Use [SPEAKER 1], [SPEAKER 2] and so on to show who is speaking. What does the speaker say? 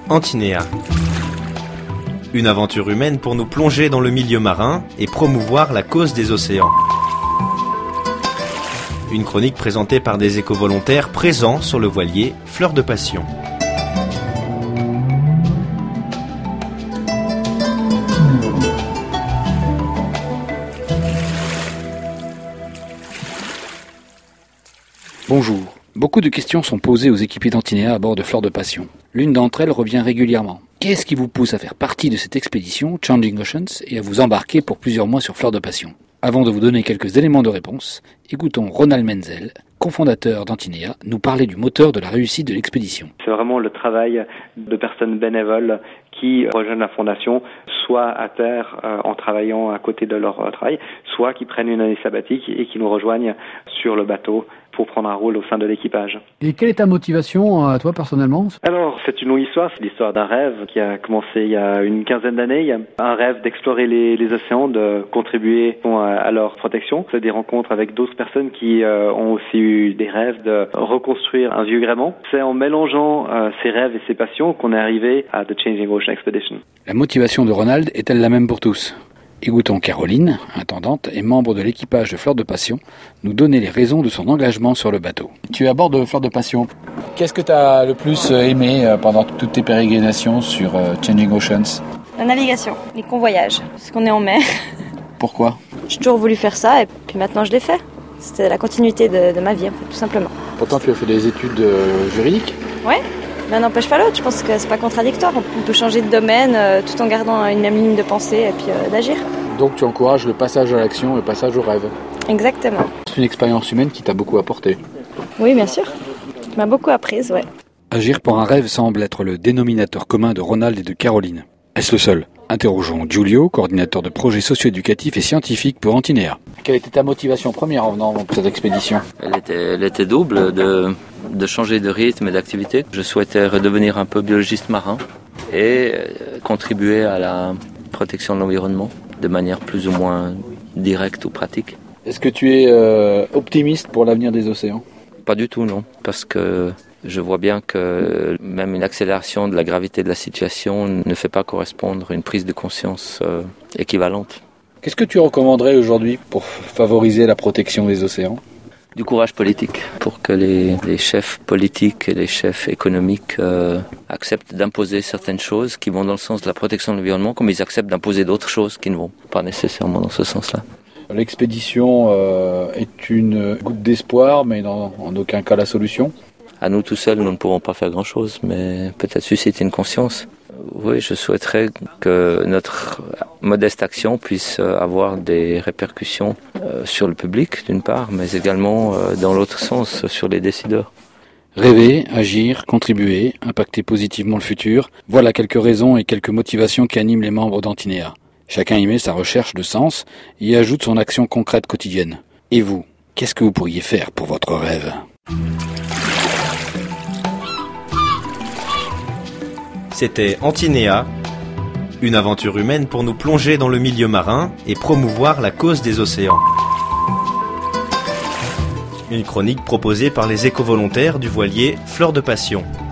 [SPEAKER 1] Antinéa. Une aventure humaine pour nous plonger dans le milieu marin et promouvoir la cause des océans. Une chronique présentée par des éco-volontaires présents sur le voilier Fleur de Passion.
[SPEAKER 2] Bonjour. Beaucoup de questions sont posées aux équipiers d'Antinéa à bord de Fleur de Passion. L'une d'entre elles revient régulièrement. Qu'est-ce qui vous pousse à faire partie de cette expédition Changing Oceans et à vous embarquer pour plusieurs mois sur Fleur de Passion? Avant de vous donner quelques éléments de réponse, écoutons Ronald Menzel, cofondateur d'Antinéa, nous parler du moteur de la réussite de l'expédition.
[SPEAKER 3] C'est vraiment le travail de personnes bénévoles qui rejoignent la fondation, soit à terre en travaillant à côté de leur travail, soit qui prennent une année sabbatique et qui nous rejoignent sur le bateau pour prendre un rôle au sein de l'équipage.
[SPEAKER 2] Et quelle est ta motivation, toi, personnellement?
[SPEAKER 3] Alors, c'est une longue histoire. C'est l'histoire d'un rêve qui a commencé il y a une quinzaine d'années. Il y a un rêve d'explorer les océans, de contribuer à leur protection. C'est des rencontres avec d'autres personnes qui ont aussi eu des rêves de reconstruire un vieux gréement. C'est en mélangeant ces rêves et ces passions qu'on est arrivé à The Changing Ocean Expedition.
[SPEAKER 2] La motivation de Ronald est-elle la même pour tous? Écoutons Caroline, intendante et membre de l'équipage de Fleur de Passion, nous donner les raisons de son engagement sur le bateau. Tu es à bord de Fleur de Passion. Qu'est-ce que tu as le plus aimé pendant toutes tes pérégrinations sur Changing Oceans?
[SPEAKER 4] La navigation, les convoyages, parce qu'on est en mer.
[SPEAKER 2] Pourquoi?
[SPEAKER 4] J'ai toujours voulu faire ça et puis maintenant je l'ai fait. C'était la continuité de ma vie, en fait, tout simplement.
[SPEAKER 2] Pourtant tu as fait des études juridiques?
[SPEAKER 4] Ouais. L'un n'empêche pas l'autre, je pense que c'est pas contradictoire. On peut changer de domaine tout en gardant une même ligne de pensée et puis d'agir.
[SPEAKER 2] Donc tu encourages le passage à l'action et le passage au rêve.
[SPEAKER 4] Exactement.
[SPEAKER 2] C'est une expérience humaine qui t'a beaucoup apporté.
[SPEAKER 4] Oui, bien sûr. Qui m'a beaucoup apprise, ouais.
[SPEAKER 2] Agir pour un rêve semble être le dénominateur commun de Ronald et de Caroline. Est-ce le seul? Interrogeons Giulio, coordinateur de projets socio-éducatifs et scientifiques pour Antinéa. Quelle était ta motivation première en venant pour cette expédition?
[SPEAKER 5] Elle était double, de changer de rythme et d'activité. Je souhaitais redevenir un peu biologiste marin et contribuer à la protection de l'environnement de manière plus ou moins directe ou pratique.
[SPEAKER 2] Est-ce que tu es optimiste pour l'avenir des océans?
[SPEAKER 5] Pas du tout, non, parce que je vois bien que même une accélération de la gravité de la situation ne fait pas correspondre à une prise de conscience équivalente.
[SPEAKER 2] Qu'est-ce que tu recommanderais aujourd'hui pour favoriser la protection des océans?
[SPEAKER 5] Du courage politique, pour que les chefs politiques et les chefs économiques acceptent d'imposer certaines choses qui vont dans le sens de la protection de l'environnement, comme ils acceptent d'imposer d'autres choses qui ne vont pas nécessairement dans ce sens-là.
[SPEAKER 2] L'expédition est une goutte d'espoir, mais en aucun cas la solution.
[SPEAKER 5] À nous tout seuls, nous ne pourrons pas faire grand-chose, mais peut-être susciter une conscience. Oui, je souhaiterais que notre modeste action puisse avoir des répercussions sur le public, d'une part, mais également dans l'autre sens, sur les décideurs.
[SPEAKER 2] Rêver, agir, contribuer, impacter positivement le futur, voilà quelques raisons et quelques motivations qui animent les membres d'Antinéa. Chacun y met sa recherche de sens et y ajoute son action concrète quotidienne. Et vous, qu'est-ce que vous pourriez faire pour votre rêve ?
[SPEAKER 1] C'était Antinéa, une aventure humaine pour nous plonger dans le milieu marin et promouvoir la cause des océans. Une chronique proposée par les éco-volontaires du voilier Fleur de Passion.